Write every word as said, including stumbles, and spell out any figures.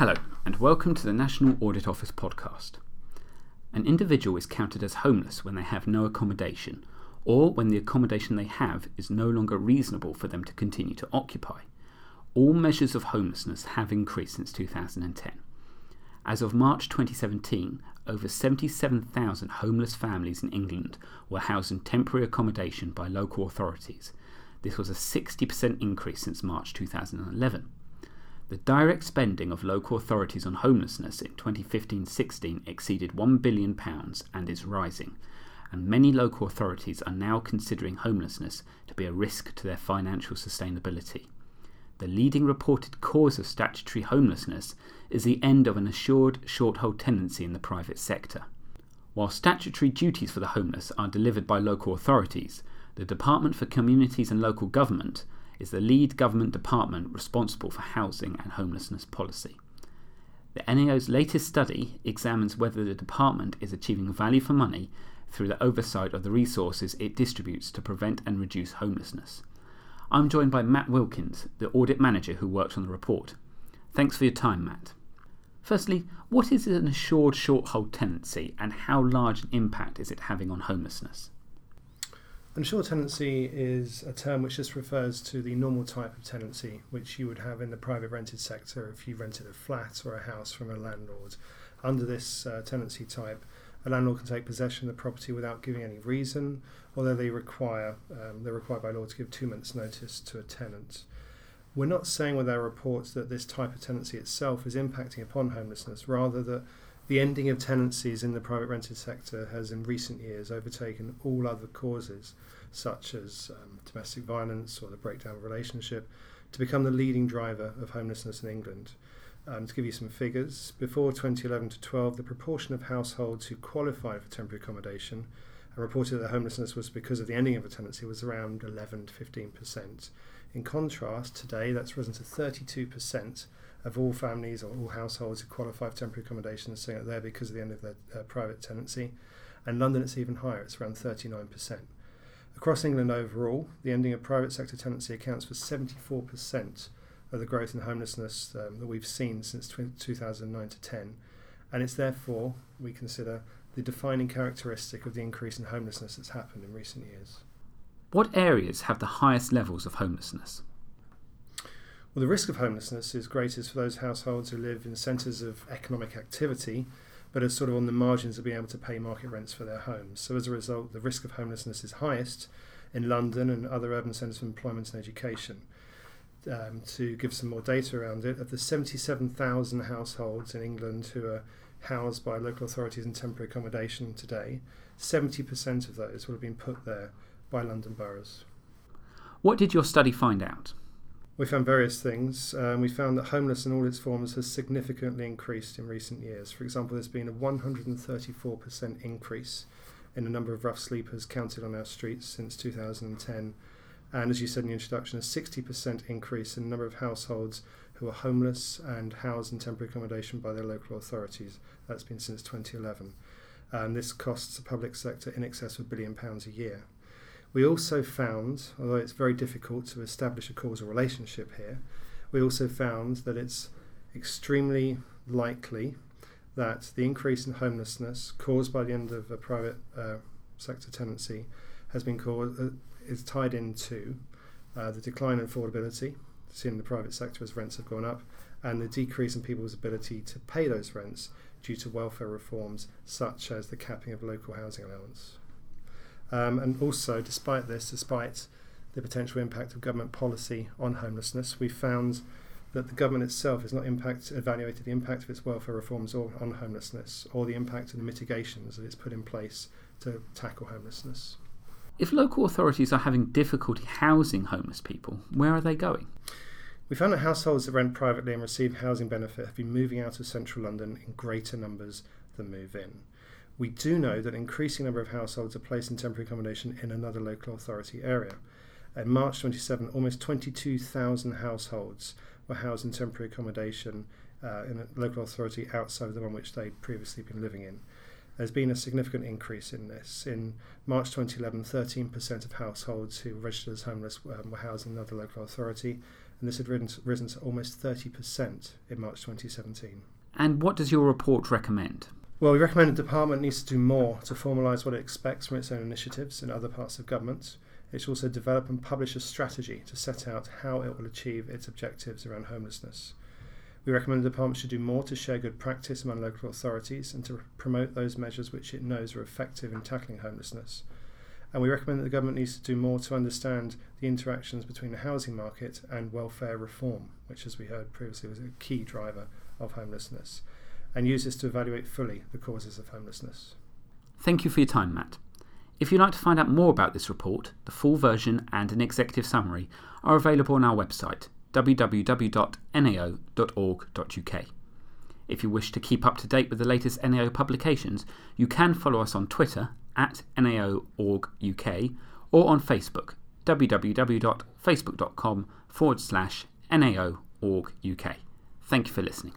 Hello, and welcome to the National Audit Office podcast. An individual is counted as homeless when they have no accommodation, or when the accommodation they have is no longer reasonable for them to continue to occupy. All measures of homelessness have increased since two thousand ten. As of March twenty seventeen, over seventy-seven thousand homeless families in England were housed in temporary accommodation by local authorities. This was a sixty percent increase since March two thousand eleven. The direct spending of local authorities on homelessness in twenty fifteen sixteen exceeded one billion pounds and is rising, and many local authorities are now considering homelessness to be a risk to their financial sustainability. The leading reported cause of statutory homelessness is the end of an assured short-hold tenancy in the private sector. While statutory duties for the homeless are delivered by local authorities, the Department for Communities and Local Government is the lead government department responsible for housing and homelessness policy. The N A O's latest study examines whether the department is achieving value for money through the oversight of the resources it distributes to prevent and reduce homelessness. I'm joined by Matt Wilkins, the audit manager who worked on the report. Thanks for your time, Matt. Firstly, what is an assured short-hold tenancy and how large an impact is it having on homelessness? An assured tenancy is a term which just refers to the normal type of tenancy which you would have in the private rented sector if you rented a flat or a house from a landlord. Under this uh, tenancy type, a landlord can take possession of the property without giving any reason, although they require, um, they're required by law to give two months' notice to a tenant. We're not saying with our reports that this type of tenancy itself is impacting upon homelessness, rather that the ending of tenancies in the private rented sector has in recent years overtaken all other causes, such as um, domestic violence or the breakdown of a relationship, to become the leading driver of homelessness in England. Um, to give you some figures, before twenty eleven to twelve, the proportion of households who qualified for temporary accommodation and reported that homelessness was because of the ending of a tenancy was around eleven to fifteen percent. In contrast, today that's risen to thirty-two percent of all families or all households who qualify for temporary accommodation are saying that they're because of the end of their uh, private tenancy. And London, it's even higher, it's around thirty-nine percent. Across England overall, the ending of private sector tenancy accounts for seventy-four percent of the growth in homelessness um, that we've seen since two thousand nine to ten, and it's therefore, we consider, the defining characteristic of the increase in homelessness that's happened in recent years. What areas have the highest levels of homelessness? Well, the risk of homelessness is greatest for those households who live in centres of economic activity, but are sort of on the margins of being able to pay market rents for their homes. So as a result, the risk of homelessness is highest in London and other urban centres of employment and education. Um, to give some more data around it, of the seventy-seven thousand households in England who are housed by local authorities in temporary accommodation today, seventy percent of those will have been put there by London boroughs. What did your study find out? We found various things. Um, we found that homelessness in all its forms has significantly increased in recent years. For example, there's been a one hundred thirty-four percent increase in the number of rough sleepers counted on our streets since two thousand ten. And as you said in the introduction, a sixty percent increase in the number of households who are homeless and housed in temporary accommodation by their local authorities. That's been since twenty eleven. And this costs the public sector in excess of a billion pounds a year. We also found, although it's very difficult to establish a causal relationship here, we also found that it's extremely likely that the increase in homelessness caused by the end of a private uh, sector tenancy has been caused, uh, is tied into uh, the decline in affordability seen in the private sector as rents have gone up, and the decrease in people's ability to pay those rents due to welfare reforms such as the capping of local housing allowance. Um, and also, despite this, despite the potential impact of government policy on homelessness, we found that the government itself has not impact, evaluated the impact of its welfare reforms or, on homelessness, or the impact of the mitigations that it's put in place to tackle homelessness. If local authorities are having difficulty housing homeless people, where are they going? We found that households that rent privately and receive housing benefit have been moving out of central London in greater numbers than move in. We do know that an increasing number of households are placed in temporary accommodation in another local authority area. In March twenty-seven, almost twenty-two thousand households were housed in temporary accommodation uh, in a local authority outside of the one which they'd previously been living in. There's been a significant increase in this. In March twenty eleven, thirteen percent of households who were registered as homeless um, were housed in another local authority, and this had risen, risen to almost thirty percent in March twenty seventeen. And what does your report recommend? Well, we recommend the department needs to do more to formalise what it expects from its own initiatives in other parts of government. It should also develop and publish a strategy to set out how it will achieve its objectives around homelessness. We recommend the department should do more to share good practice among local authorities and to promote those measures which it knows are effective in tackling homelessness. And we recommend that the government needs to do more to understand the interactions between the housing market and welfare reform, which, as we heard previously, was a key driver of homelessness, and use this to evaluate fully the causes of homelessness. Thank you for your time, Matt. If you'd like to find out more about this report, the full version and an executive summary are available on our website, w w w dot n a o dot org dot u k. If you wish to keep up to date with the latest N A O publications, you can follow us on Twitter at N A O dot org U K or on Facebook, w w w dot facebook dot com forward slash N A O dot org U K. Thank you for listening.